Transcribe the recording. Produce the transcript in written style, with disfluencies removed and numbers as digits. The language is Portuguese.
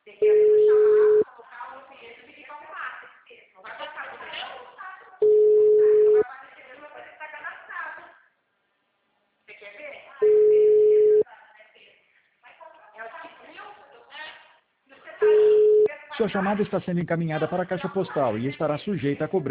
Tem que abrir o chamado, colocar o cliente e pedir para arrumar. Não vai colocar o cliente, não vai aparecer, não vai aparecer que está cadastrado. Você quer ver? É o 5.000? E você está aí. Sua chamada está sendo encaminhada para a caixa postal e estará sujeita a cobrança.